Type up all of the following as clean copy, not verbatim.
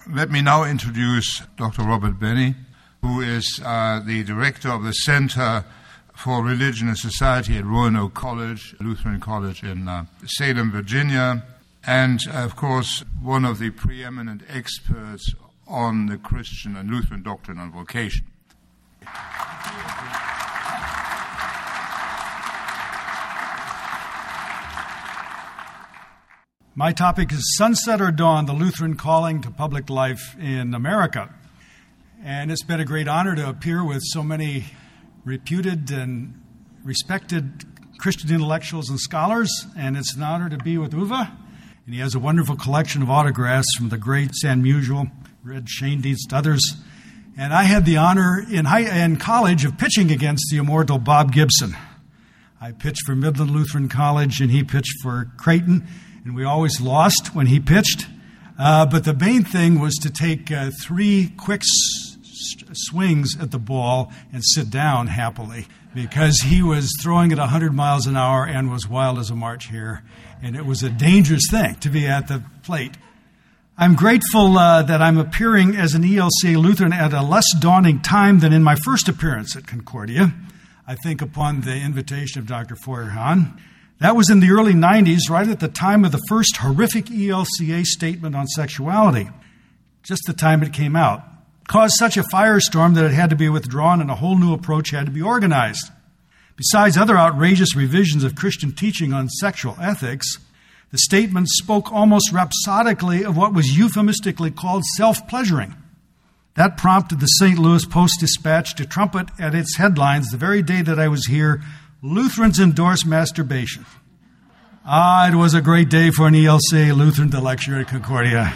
Let me now introduce Dr. Robert Benny, who is the director of the Center for Religion and Society at Roanoke College, Lutheran College in Salem, Virginia, and, of course, one of the preeminent experts on the Christian and Lutheran doctrine and vocation. My topic is Sunset or Dawn, the Lutheran Calling to Public Life in America. And it's been a great honor to appear with so many reputed and respected Christian intellectuals and scholars, and it's an honor to be with Uwe. And he has a wonderful collection of autographs from the great San Musial, Red Schoendienst, others. And I had the honor in college of pitching against the immortal Bob Gibson. I pitched for Midland Lutheran College, and he pitched for Creighton. And we always lost when he pitched. But the main thing was to take 3 quick swings at the ball and sit down happily, because he was throwing at 100 miles an hour and was wild as a March hare. And it was a dangerous thing to be at the plate. I'm grateful that I'm appearing as an ELCA Lutheran at a less daunting time than in my first appearance at Concordia. I think upon the invitation of Dr. Feuerhahn. That was in the early 90s, right at the time of the first horrific ELCA statement on sexuality, just the time it came out. It caused such a firestorm that it had to be withdrawn and a whole new approach had to be organized. Besides other outrageous revisions of Christian teaching on sexual ethics, the statement spoke almost rhapsodically of what was euphemistically called self-pleasuring. That prompted the St. Louis Post-Dispatch to trumpet at its headlines the very day that I was here, "Lutherans endorse masturbation." It was a great day for an ELCA Lutheran to lecture at Concordia.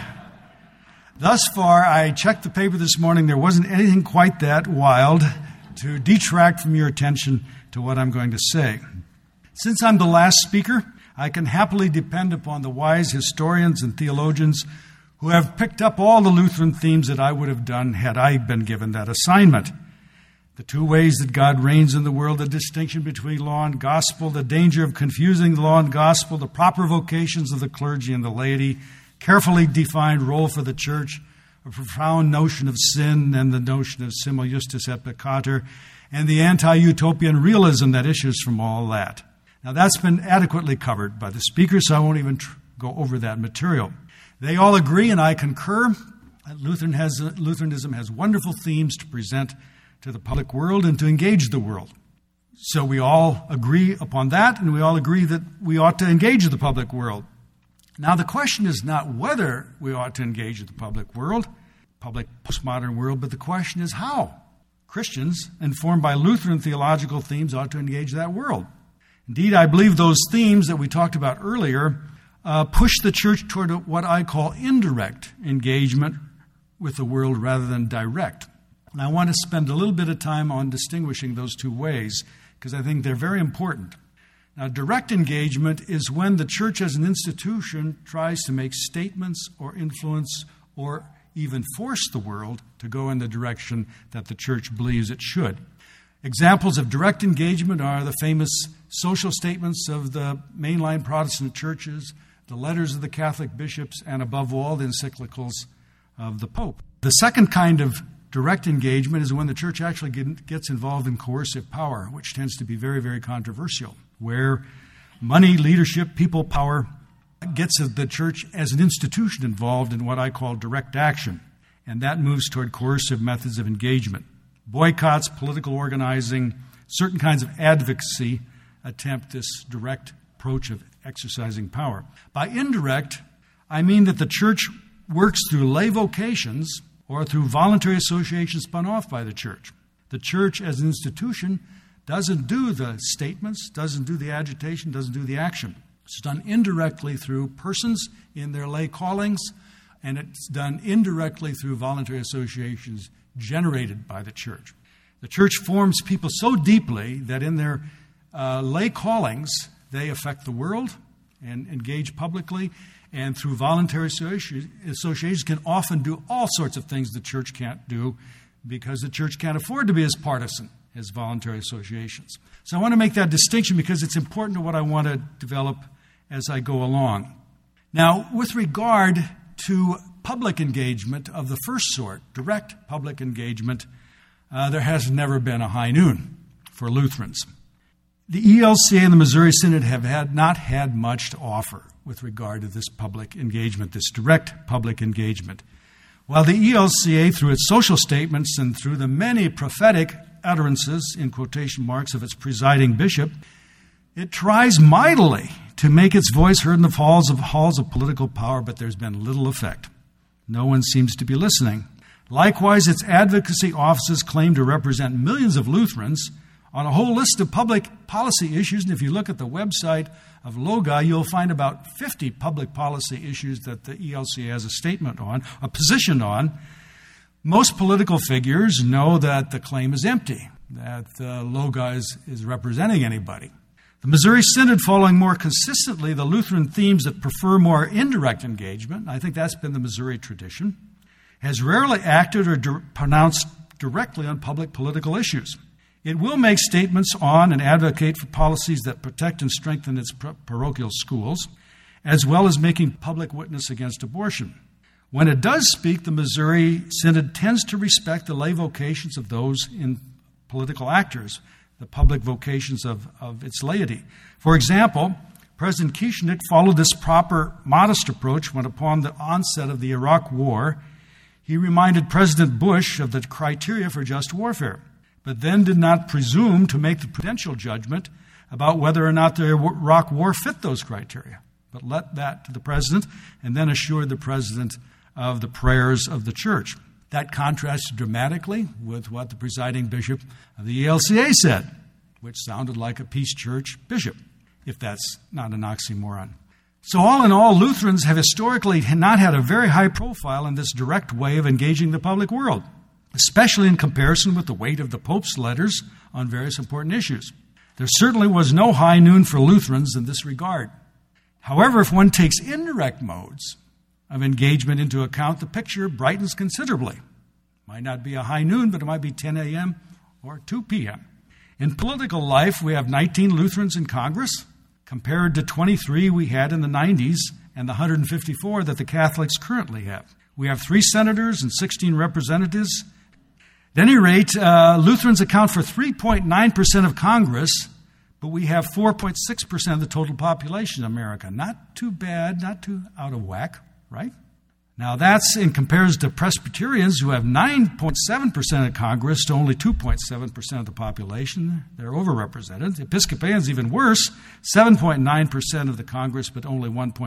Thus far, I checked the paper this morning. There wasn't anything quite that wild to detract from your attention to what I'm going to say. Since I'm the last speaker, I can happily depend upon the wise historians and theologians who have picked up all the Lutheran themes that I would have done had I been given that assignment. The 2 ways that God reigns in the world, the distinction between law and gospel, the danger of confusing the law and gospel, the proper vocations of the clergy and the laity, carefully defined role for the church, a profound notion of sin and the notion of simul justus et peccator, and the anti-utopian realism that issues from all that. Now, that's been adequately covered by the speakers, so I won't even go over that material. They all agree, and I concur, that Lutheranism has wonderful themes to present to the public world and to engage the world. So we all agree upon that, and we all agree that we ought to engage the public world. Now, the question is not whether we ought to engage the public world, public postmodern world, but the question is how. Christians, informed by Lutheran theological themes, ought to engage that world. Indeed, I believe those themes that we talked about earlier push the church toward what I call indirect engagement with the world rather than direct. And I want to spend a little bit of time on distinguishing those 2 ways, because I think they're very important. Now, direct engagement is when the church as an institution tries to make statements or influence or even force the world to go in the direction that the church believes it should. Examples of direct engagement are the famous social statements of the mainline Protestant churches, the letters of the Catholic bishops, and above all, the encyclicals of the Pope. The second kind of direct engagement is when the church actually gets involved in coercive power, which tends to be very, very controversial, where money, leadership, people power gets the church as an institution involved in what I call direct action, and that moves toward coercive methods of engagement. Boycotts, political organizing, certain kinds of advocacy attempt this direct approach of exercising power. By indirect, I mean that the church works through lay vocations or through voluntary associations spun off by the church. The church as an institution doesn't do the statements, doesn't do the agitation, doesn't do the action. It's done indirectly through persons in their lay callings, and it's done indirectly through voluntary associations generated by the church. The church forms people so deeply that in their lay callings, they affect the world and engage publicly, and through voluntary associations can often do all sorts of things the church can't do because the church can't afford to be as partisan as voluntary associations. So I want to make that distinction because it's important to what I want to develop as I go along. Now, with regard to public engagement of the first sort, direct public engagement, there has never been a high noon for Lutherans. The ELCA and the Missouri Synod have not had much to offer with regard to this public engagement, this direct public engagement. While the ELCA, through its social statements and through the many prophetic utterances, in quotation marks, of its presiding bishop, it tries mightily to make its voice heard in the halls of political power, but there's been little effect. No one seems to be listening. Likewise, its advocacy offices claim to represent millions of Lutherans on a whole list of public policy issues, and if you look at the website of LOGA, you'll find about 50 public policy issues that the ELCA has a statement on, a position on. Most political figures know that the claim is empty, that LOGA is representing anybody. The Missouri Synod, following more consistently the Lutheran themes that prefer more indirect engagement, I think that's been the Missouri tradition, has rarely acted or pronounced directly on public political issues. It will make statements on and advocate for policies that protect and strengthen its parochial schools, as well as making public witness against abortion. When it does speak, the Missouri Synod tends to respect the lay vocations of those in political actors, the public vocations of its laity. For example, President Kishnik followed this proper, modest approach when, upon the onset of the Iraq War, he reminded President Bush of the criteria for just warfare, but then did not presume to make the prudential judgment about whether or not the Iraq War fit those criteria, but let that to the president and then assured the president of the prayers of the church. That contrasted dramatically with what the presiding bishop of the ELCA said, which sounded like a peace church bishop, if that's not an oxymoron. So all in all, Lutherans have historically not had a very high profile in this direct way of engaging the public world, especially in comparison with the weight of the Pope's letters on various important issues. There certainly was no high noon for Lutherans in this regard. However, if one takes indirect modes of engagement into account, the picture brightens considerably. Might not be a high noon, but it might be 10 a.m. or 2 p.m. In political life, we have 19 Lutherans in Congress, compared to 23 we had in the 90s and the 154 that the Catholics currently have. We have 3 senators and 16 representatives. At any rate, Lutherans account for 3.9% of Congress, but we have 4.6% of the total population in America. Not too bad, not too out of whack, right? Now that's in comparison to Presbyterians, who have 9.7% of Congress to only 2.7% of the population. They're overrepresented. Episcopalians, even worse, 7.9% of the Congress, but only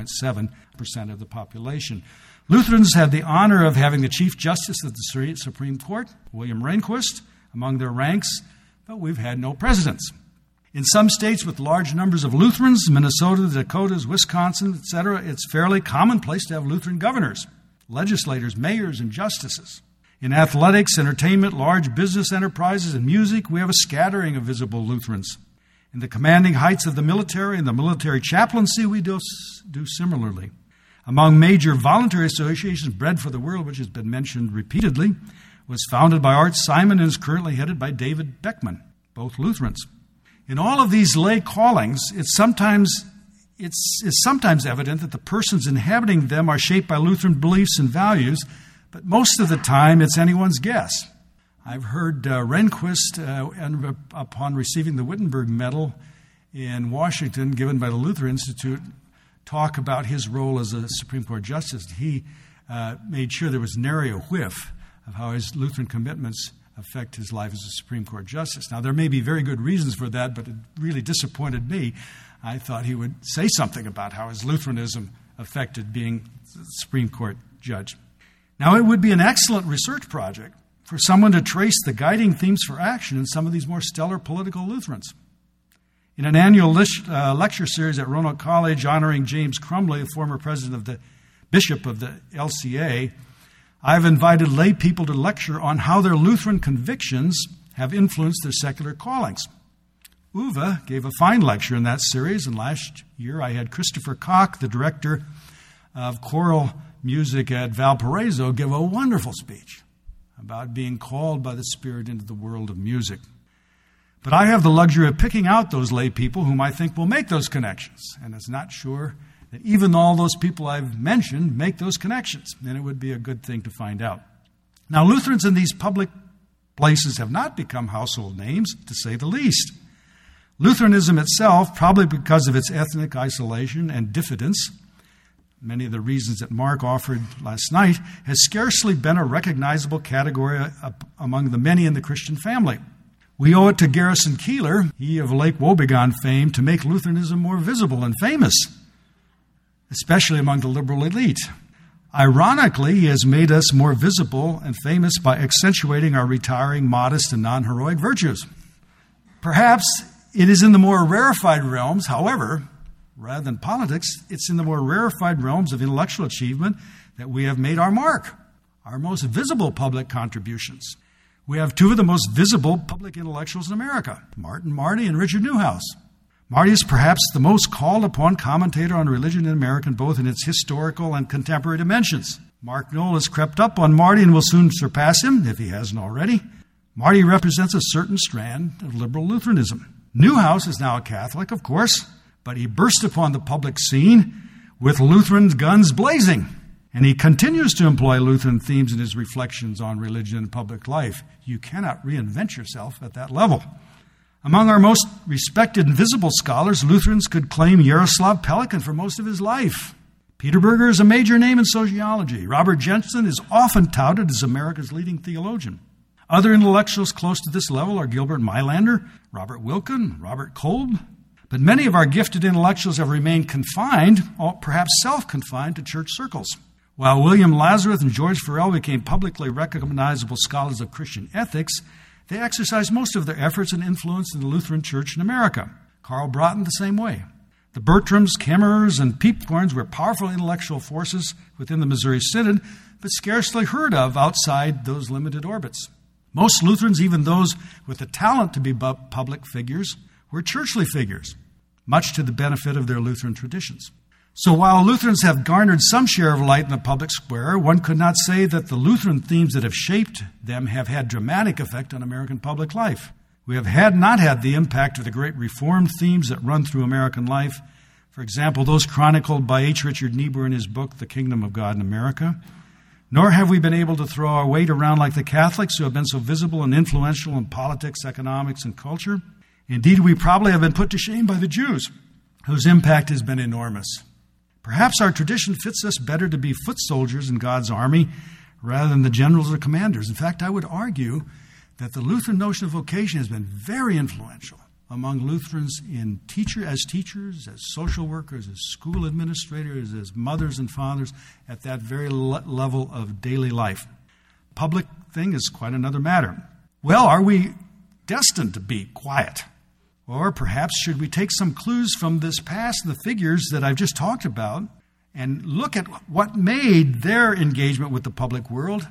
1.7% of the population. Lutherans had the honor of having the Chief Justice of the Supreme Court, William Rehnquist, among their ranks, but we've had no presidents. In some states with large numbers of Lutherans, Minnesota, the Dakotas, Wisconsin, etc., it's fairly commonplace to have Lutheran governors, legislators, mayors, and justices. In athletics, entertainment, large business enterprises, and music, we have a scattering of visible Lutherans. In the commanding heights of the military and the military chaplaincy, we do similarly. Among major voluntary associations, Bread for the World, which has been mentioned repeatedly, was founded by Art Simon and is currently headed by David Beckman, both Lutherans. In all of these lay callings, it's sometimes evident that the persons inhabiting them are shaped by Lutheran beliefs and values, but most of the time it's anyone's guess. I've heard Rehnquist, upon receiving the Wittenberg Medal in Washington, given by the Luther Institute, talk about his role as a Supreme Court justice. He made sure there was nary a whiff of how his Lutheran commitments affect his life as a Supreme Court justice. Now, there may be very good reasons for that, but it really disappointed me. I thought he would say something about how his Lutheranism affected being Supreme Court judge. Now, it would be an excellent research project for someone to trace the guiding themes for action in some of these more stellar political Lutherans. In an annual lecture series at Roanoke College honoring James Crumley, the former bishop of the LCA, I've invited lay people to lecture on how their Lutheran convictions have influenced their secular callings. Uwe gave a fine lecture in that series, and last year I had Christopher Koch, the director of choral music at Valparaiso, give a wonderful speech about being called by the Spirit into the world of music. But I have the luxury of picking out those lay people whom I think will make those connections, and it's not sure that even all those people I've mentioned make those connections, and it would be a good thing to find out. Now, Lutherans in these public places have not become household names, to say the least. Lutheranism itself, probably because of its ethnic isolation and diffidence, many of the reasons that Mark offered last night, has scarcely been a recognizable category among the many in the Christian family. We owe it to Garrison Keillor, he of Lake Wobegon fame, to make Lutheranism more visible and famous, especially among the liberal elite. Ironically, he has made us more visible and famous by accentuating our retiring, modest, and non-heroic virtues. Perhaps it is in the more rarefied realms, however, rather than politics, it's in the more rarefied realms of intellectual achievement that we have made our mark, our most visible public contributions. We have two of the most visible public intellectuals in America, Martin Marty and Richard Newhouse. Marty is perhaps the most called-upon commentator on religion in America, both in its historical and contemporary dimensions. Mark Noll has crept up on Marty and will soon surpass him, if he hasn't already. Marty represents a certain strand of liberal Lutheranism. Newhouse is now a Catholic, of course, but he burst upon the public scene with Lutheran guns blazing. And he continues to employ Lutheran themes in his reflections on religion and public life. You cannot reinvent yourself at that level. Among our most respected and visible scholars, Lutherans could claim Yaroslav Pelikan for most of his life. Peter Berger is a major name in sociology. Robert Jensen is often touted as America's leading theologian. Other intellectuals close to this level are Gilbert Mailander, Robert Wilken, Robert Kolb. But many of our gifted intellectuals have remained confined, or perhaps self-confined, to church circles. While William Lazarus and George Farrell became publicly recognizable scholars of Christian ethics, they exercised most of their efforts and influence in the Lutheran Church in America. Karl Broughton the same way. The Bertrams, Kemmerers, and Peepcorns were powerful intellectual forces within the Missouri Synod, but scarcely heard of outside those limited orbits. Most Lutherans, even those with the talent to be public figures, were churchly figures, much to the benefit of their Lutheran traditions. So while Lutherans have garnered some share of light in the public square, one could not say that the Lutheran themes that have shaped them have had dramatic effect on American public life. We have not had the impact of the great Reformed themes that run through American life. For example, those chronicled by H. Richard Niebuhr in his book, The Kingdom of God in America. Nor have we been able to throw our weight around like the Catholics who have been so visible and influential in politics, economics, and culture. Indeed, we probably have been put to shame by the Jews, whose impact has been enormous. Perhaps our tradition fits us better to be foot soldiers in God's army rather than the generals or commanders. In fact, I would argue that the Lutheran notion of vocation has been very influential among Lutherans as teachers, as social workers, as school administrators, as mothers and fathers, at that very level of daily life. Public thing is quite another matter. Well, are we destined to be quiet? Or perhaps should we take some clues from this past and the figures that I've just talked about and look at what made their engagement with the public world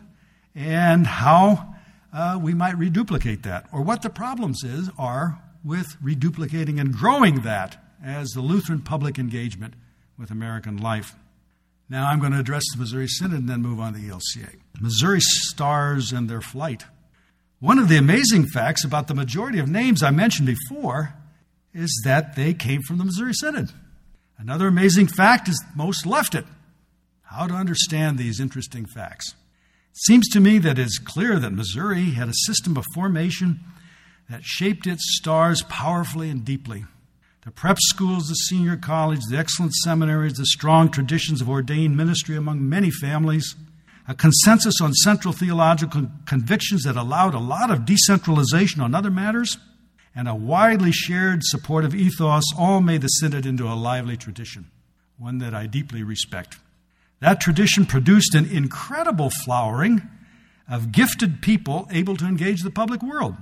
and how we might reduplicate that, or what the problems are with reduplicating and growing that as the Lutheran public engagement with American life. Now I'm going to address the Missouri Synod and then move on to the ELCA. Missouri stars and their flight. One of the amazing facts about the majority of names I mentioned before is that they came from the Missouri Synod. Another amazing fact is most left it. How to understand these interesting facts? It seems to me that it's clear that Missouri had a system of formation that shaped its stars powerfully and deeply. The prep schools, the senior college, the excellent seminaries, the strong traditions of ordained ministry among many families, a consensus on central theological convictions that allowed a lot of decentralization on other matters, and a widely shared supportive ethos all made the Synod into a lively tradition, one that I deeply respect. That tradition produced an incredible flowering of gifted people able to engage the public world.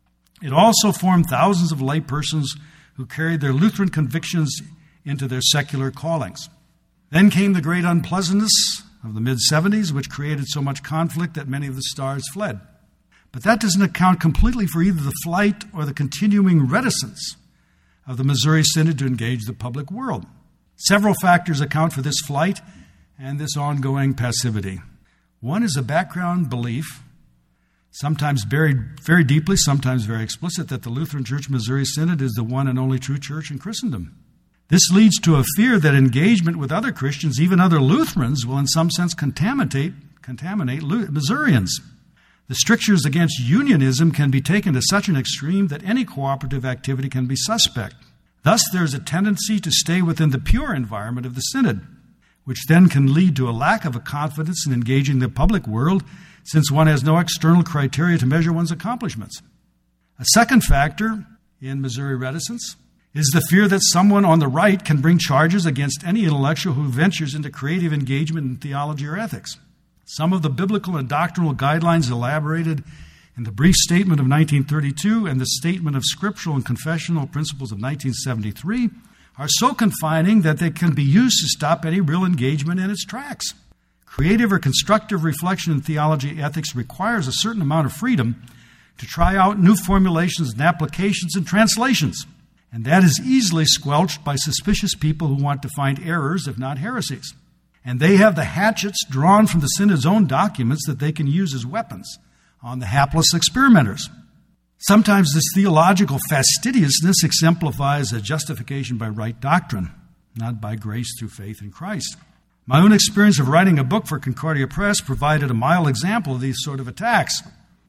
It also formed thousands of laypersons who carried their Lutheran convictions into their secular callings. Then came the great unpleasantness of the mid-'70s, which created so much conflict that many of the stars fled. But that doesn't account completely for either the flight or the continuing reticence of the Missouri Synod to engage the public world. Several factors account for this flight and this ongoing passivity. One is a background belief, sometimes buried very deeply, sometimes very explicit, that the Lutheran Church Missouri Synod is the one and only true church in Christendom. This leads to a fear that engagement with other Christians, even other Lutherans, will in some sense contaminate Missourians. The strictures against unionism can be taken to such an extreme that any cooperative activity can be suspect. Thus, there is a tendency to stay within the pure environment of the synod, which then can lead to a lack of a confidence in engaging the public world, since one has no external criteria to measure one's accomplishments. A second factor in Missouri reticence is the fear that someone on the right can bring charges against any intellectual who ventures into creative engagement in theology or ethics. Some of the biblical and doctrinal guidelines elaborated in the brief statement of 1932 and the statement of scriptural and confessional principles of 1973 are so confining that they can be used to stop any real engagement in its tracks. Creative or constructive reflection in theology ethics requires a certain amount of freedom to try out new formulations and applications and translations, and that is easily squelched by suspicious people who want to find errors, if not heresies. And they have the hatchets drawn from the Synod's own documents that they can use as weapons on the hapless experimenters. Sometimes this theological fastidiousness exemplifies a justification by right doctrine, not by grace through faith in Christ. My own experience of writing a book for Concordia Press provided a mild example of these sort of attacks.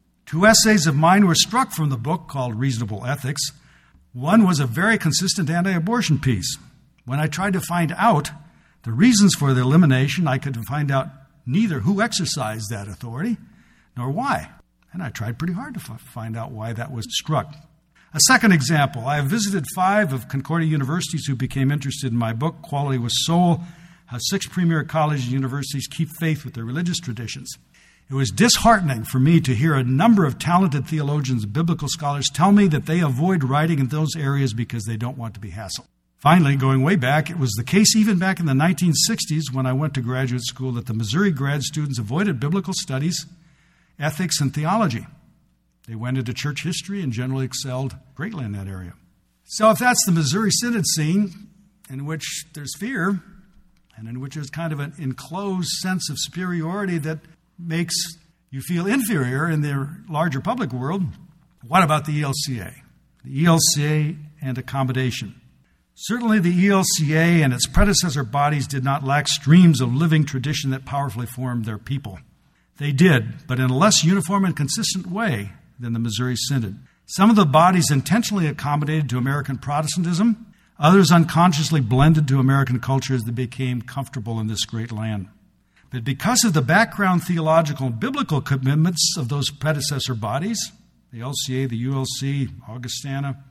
2 essays of mine were struck from the book called Reasonable Ethics. One was a very consistent anti-abortion piece. When I tried to find out the reasons for the elimination, I could find out neither who exercised that authority nor why. And I tried pretty hard to find out why that was struck. A second example, I have visited 5 of Concordia universities who became interested in my book, Quality with Soul, How 6 Premier Colleges and Universities Keep Faith with Their Religious Traditions. It was disheartening for me to hear a number of talented theologians and biblical scholars tell me that they avoid writing in those areas because they don't want to be hassled. Finally, going way back, it was the case even back in the 1960s when I went to graduate school that the Missouri grad students avoided biblical studies, ethics, and theology. They went into church history and generally excelled greatly in that area. So if that's the Missouri Synod scene, in which there's fear, and in which there's kind of an enclosed sense of superiority that makes you feel inferior in the larger public world, what about the ELCA? The ELCA and accommodation. Certainly the ELCA and its predecessor bodies did not lack streams of living tradition that powerfully formed their people. They did, but in a less uniform and consistent way than the Missouri Synod. Some of the bodies intentionally accommodated to American Protestantism, others unconsciously blended to American culture as they became comfortable in this great land. But because of the background theological and biblical commitments of those predecessor bodies, the LCA, the ULC, Augustana,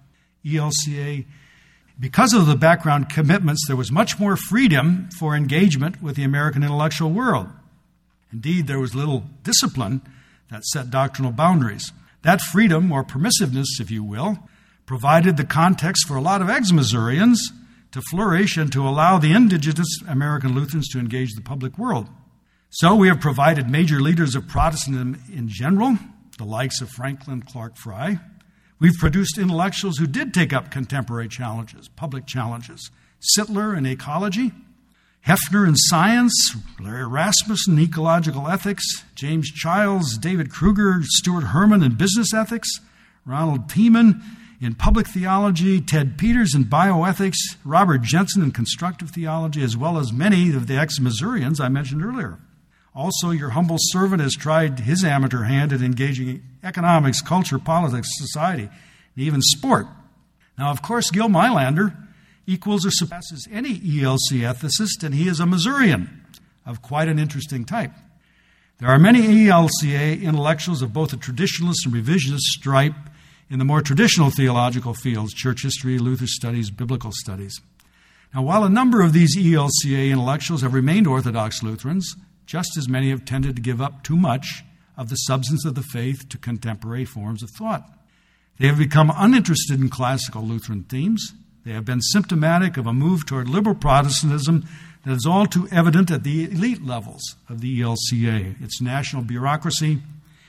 ELCA, because of the background commitments, there was much more freedom for engagement with the American intellectual world. Indeed, there was little discipline that set doctrinal boundaries. That freedom, or permissiveness, if you will, provided the context for a lot of ex-Missourians to flourish and to allow the indigenous American Lutherans to engage the public world. So we have provided major leaders of Protestantism in general, the likes of Franklin Clark Fry. We've produced intellectuals who did take up contemporary challenges, public challenges. Sittler in ecology, Hefner in science, Larry Rasmussen in ecological ethics, James Childs, David Kruger, Stuart Herman in business ethics, Ronald Tiemann in public theology, Ted Peters in bioethics, Robert Jensen in constructive theology, as well as many of the ex-Missourians I mentioned earlier. Also, your humble servant has tried his amateur hand at engaging in economics, culture, politics, society, and even sport. Now, of course, Gil Meilander equals or surpasses any ELC ethicist, and he is a Missourian of quite an interesting type. There are many ELCA intellectuals of both a traditionalist and revisionist stripe in the more traditional theological fields, church history, Luther studies, biblical studies. Now, while a number of these ELCA intellectuals have remained Orthodox Lutherans, just as many have tended to give up too much of the substance of the faith to contemporary forms of thought. They have become uninterested in classical Lutheran themes. They have been symptomatic of a move toward liberal Protestantism that is all too evident at the elite levels of the ELCA, its national bureaucracy,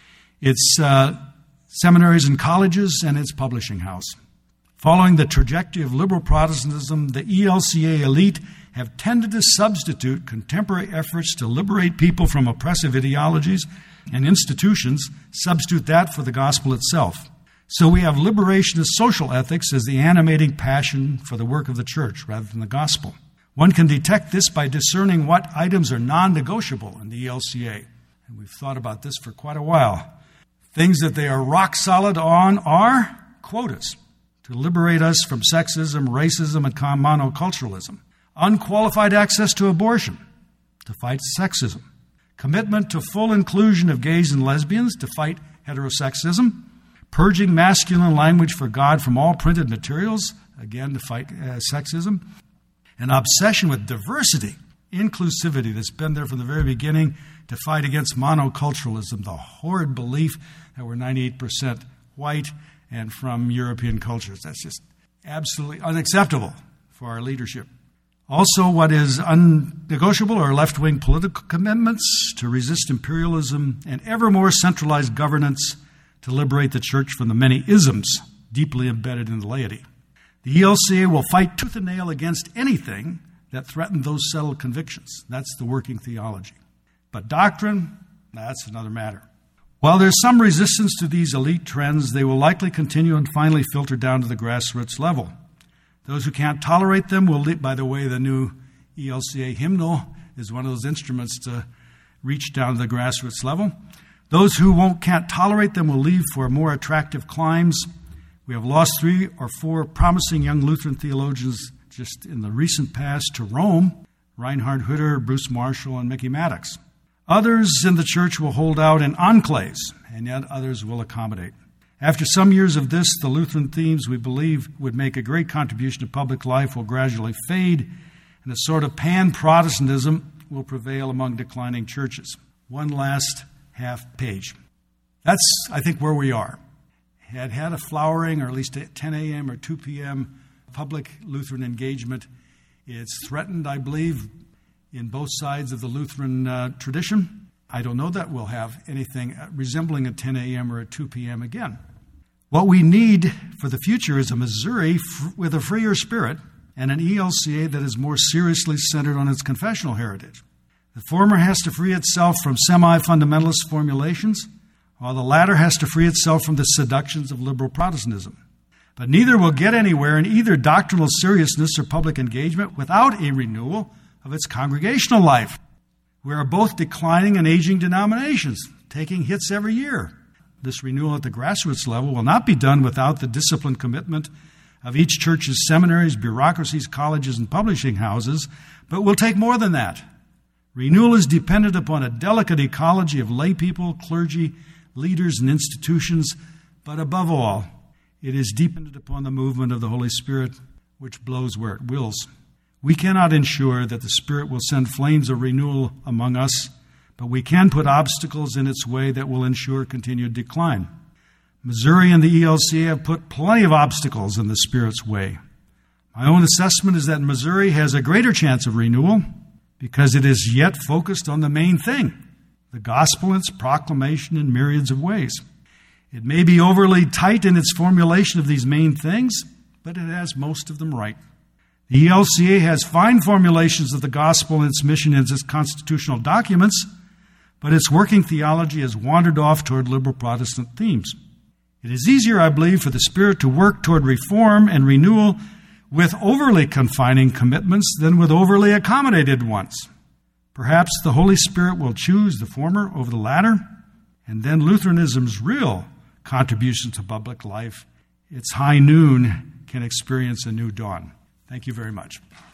its seminaries and colleges, and its publishing house. Following the trajectory of liberal Protestantism, the ELCA elite have tended to substitute contemporary efforts to liberate people from oppressive ideologies and institutions, substitute that for the gospel itself. So we have liberationist social ethics as the animating passion for the work of the church rather than the gospel. One can detect this by discerning what items are non-negotiable in the ELCA. And we've thought about this for quite a while. Things that they are rock solid on are quotas to liberate us from sexism, racism, and monoculturalism. Unqualified access to abortion to fight sexism. Commitment to full inclusion of gays and lesbians to fight heterosexism. Purging masculine language for God from all printed materials, again to fight sexism. An obsession with diversity, inclusivity that's been there from the very beginning to fight against monoculturalism, the horrid belief that we're 98% white and from European cultures. That's just absolutely unacceptable for our leadership. Also, what is unnegotiable are left-wing political commitments to resist imperialism and ever more centralized governance to liberate the church from the many isms deeply embedded in the laity. The ELCA will fight tooth and nail against anything that threatens those settled convictions. That's the working theology. But doctrine, that's another matter. While there's some resistance to these elite trends, they will likely continue and finally filter down to the grassroots level. Those who can't tolerate them will, by the way, the new ELCA hymnal is one of those instruments to reach down to the grassroots level. Those who can't tolerate them will leave for more attractive climes. We have lost 3 or 4 promising young Lutheran theologians just in the recent past to Rome, Reinhard Hütter, Bruce Marshall, and Mickey Maddox. Others in the church will hold out in enclaves, and yet others will accommodate. After some years of this, the Lutheran themes we believe would make a great contribution to public life will gradually fade, and a sort of pan-Protestantism will prevail among declining churches. One last half page. That's, I think, where we are. Had a flowering, or at least at 10 a.m. or 2 p.m. public Lutheran engagement. It's threatened, I believe, in both sides of the Lutheran tradition. I don't know that we'll have anything resembling a 10 a.m. or a 2 p.m. again. What we need for the future is a Missouri with a freer spirit and an ELCA that is more seriously centered on its confessional heritage. The former has to free itself from semi-fundamentalist formulations, while the latter has to free itself from the seductions of liberal Protestantism. But neither will get anywhere in either doctrinal seriousness or public engagement without a renewal of its congregational life. We are both declining and aging denominations, taking hits every year. This renewal at the grassroots level will not be done without the disciplined commitment of each church's seminaries, bureaucracies, colleges, and publishing houses, but will take more than that. Renewal is dependent upon a delicate ecology of lay people, clergy, leaders, and institutions, but above all, it is dependent upon the movement of the Holy Spirit, which blows where it wills. We cannot ensure that the Spirit will send flames of renewal among us, but we can put obstacles in its way that will ensure continued decline. Missouri and the ELCA have put plenty of obstacles in the Spirit's way. My own assessment is that Missouri has a greater chance of renewal because it is yet focused on the main thing, the gospel and its proclamation in myriads of ways. It may be overly tight in its formulation of these main things, but it has most of them right. The ELCA has fine formulations of the gospel and its mission in its constitutional documents, but its working theology has wandered off toward liberal Protestant themes. It is easier, I believe, for the Spirit to work toward reform and renewal with overly confining commitments than with overly accommodated ones. Perhaps the Holy Spirit will choose the former over the latter, and then Lutheranism's real contribution to public life, its high noon, can experience a new dawn. Thank you very much.